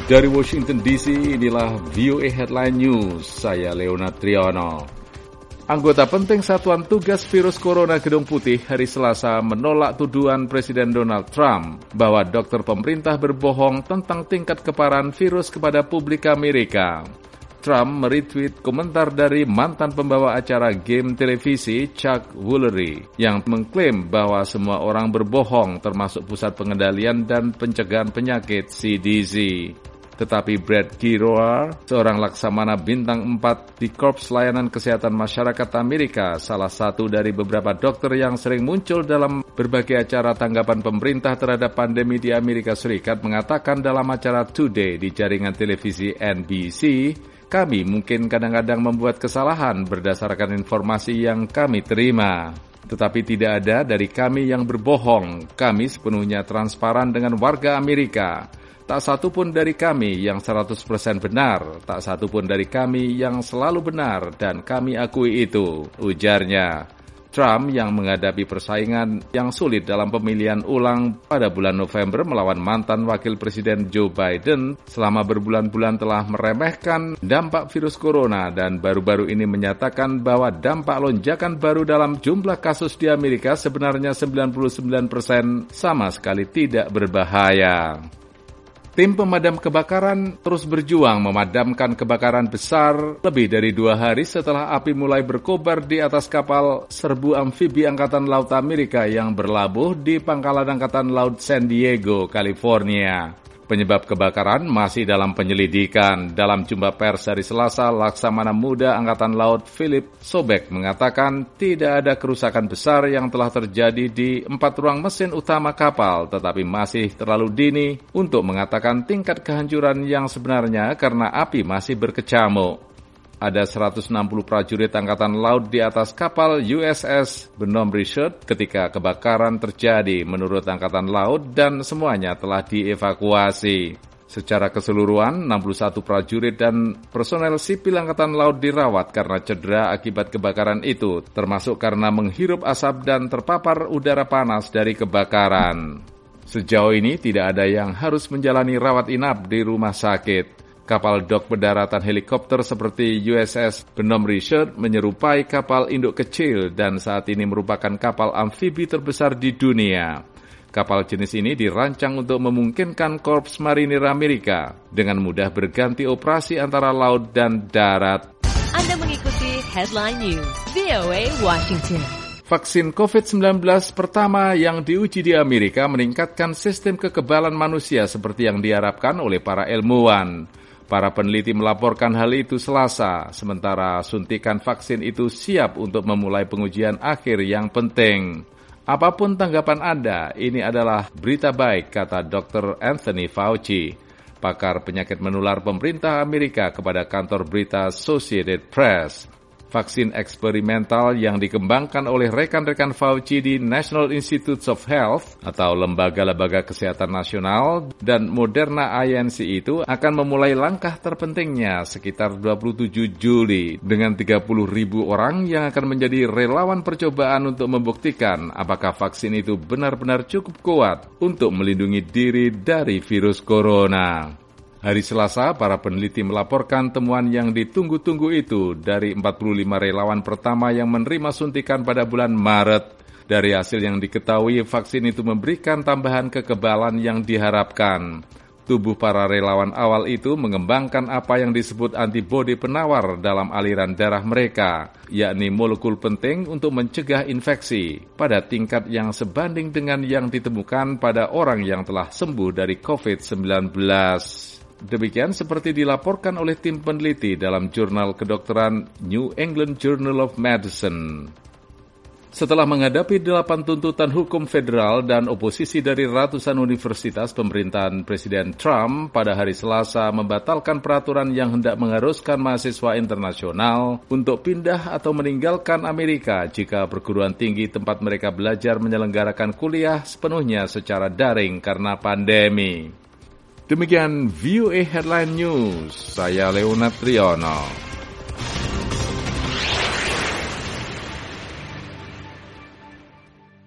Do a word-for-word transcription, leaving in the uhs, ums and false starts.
Dari Washington D C, inilah V O A Headline News. Saya Leonard Triono. Anggota penting Satuan Tugas Virus Corona Gedung Putih hari Selasa menolak tuduhan Presiden Donald Trump bahwa dokter pemerintah berbohong tentang tingkat keparahan virus kepada publik Amerika. Trump meretweet komentar dari mantan pembawa acara game televisi Chuck Woolery yang mengklaim bahwa semua orang berbohong termasuk Pusat Pengendalian dan Pencegahan Penyakit C D C. Tetapi Brad Giroir, seorang laksamana bintang empat di Korps Layanan Kesehatan Masyarakat Amerika, salah satu dari beberapa dokter yang sering muncul dalam berbagai acara tanggapan pemerintah terhadap pandemi di Amerika Serikat, mengatakan dalam acara Today di jaringan televisi N B C, kami mungkin kadang-kadang membuat kesalahan berdasarkan informasi yang kami terima. Tetapi tidak ada dari kami yang berbohong. Kami sepenuhnya transparan dengan warga Amerika. Tak satu pun dari kami yang seratus persen benar, tak satu pun dari kami yang selalu benar, dan kami akui itu, ujarnya. Trump yang menghadapi persaingan yang sulit dalam pemilihan ulang pada bulan November melawan mantan Wakil Presiden Joe Biden selama berbulan-bulan telah meremehkan dampak virus corona dan baru-baru ini menyatakan bahwa dampak lonjakan baru dalam jumlah kasus di Amerika sebenarnya sembilan puluh sembilan persen sama sekali tidak berbahaya. Tim pemadam kebakaran terus berjuang memadamkan kebakaran besar lebih dari dua hari setelah api mulai berkobar di atas kapal serbu amfibi Angkatan Laut Amerika yang berlabuh di Pangkalan Angkatan Laut San Diego, California. Penyebab kebakaran masih dalam penyelidikan. Dalam jumpa pers hari Selasa, Laksamana Muda Angkatan Laut Philip Sobek mengatakan tidak ada kerusakan besar yang telah terjadi di empat ruang mesin utama kapal, tetapi masih terlalu dini untuk mengatakan tingkat kehancuran yang sebenarnya karena api masih berkecamuk. Ada seratus enam puluh prajurit Angkatan Laut di atas kapal U S S Benham Richard ketika kebakaran terjadi menurut Angkatan Laut dan semuanya telah dievakuasi. Secara keseluruhan, enam puluh satu prajurit dan personel sipil Angkatan Laut dirawat karena cedera akibat kebakaran itu, termasuk karena menghirup asap dan terpapar udara panas dari kebakaran. Sejauh ini tidak ada yang harus menjalani rawat inap di rumah sakit. Kapal dok pendaratan helikopter seperti U S S Benham Richard menyerupai kapal induk kecil dan saat ini merupakan kapal amfibi terbesar di dunia. Kapal jenis ini dirancang untuk memungkinkan Korps Marinir Amerika dengan mudah berganti operasi antara laut dan darat. Anda mengikuti Headline News V O A Washington. Vaksin covid sembilan belas pertama yang diuji di Amerika meningkatkan sistem kekebalan manusia seperti yang diharapkan oleh para ilmuwan. Para peneliti melaporkan hal itu Selasa, sementara suntikan vaksin itu siap untuk memulai pengujian akhir yang penting. Apapun tanggapan Anda, ini adalah berita baik, kata dokter Anthony Fauci, pakar penyakit menular pemerintah Amerika kepada kantor berita Associated Press. Vaksin eksperimental yang dikembangkan oleh rekan-rekan Fauci di National Institutes of Health atau Lembaga-Lembaga Kesehatan Nasional dan Moderna I N C itu akan memulai langkah terpentingnya sekitar dua puluh tujuh Juli dengan tiga puluh ribu orang yang akan menjadi relawan percobaan untuk membuktikan apakah vaksin itu benar-benar cukup kuat untuk melindungi diri dari virus corona. Hari Selasa, para peneliti melaporkan temuan yang ditunggu-tunggu itu dari empat puluh lima relawan pertama yang menerima suntikan pada bulan Maret. Dari hasil yang diketahui, vaksin itu memberikan tambahan kekebalan yang diharapkan. Tubuh para relawan awal itu mengembangkan apa yang disebut antibodi penawar dalam aliran darah mereka, yakni molekul penting untuk mencegah infeksi pada tingkat yang sebanding dengan yang ditemukan pada orang yang telah sembuh dari covid sembilan belas. Demikian seperti dilaporkan oleh tim peneliti dalam jurnal kedokteran New England Journal of Medicine. Setelah menghadapi delapan tuntutan hukum federal dan oposisi dari ratusan universitas, pemerintahan Presiden Trump pada hari Selasa membatalkan peraturan yang hendak mengharuskan mahasiswa internasional untuk pindah atau meninggalkan Amerika jika perguruan tinggi tempat mereka belajar menyelenggarakan kuliah sepenuhnya secara daring karena pandemi. Demikian V O A Headline News, saya Leonard Triono.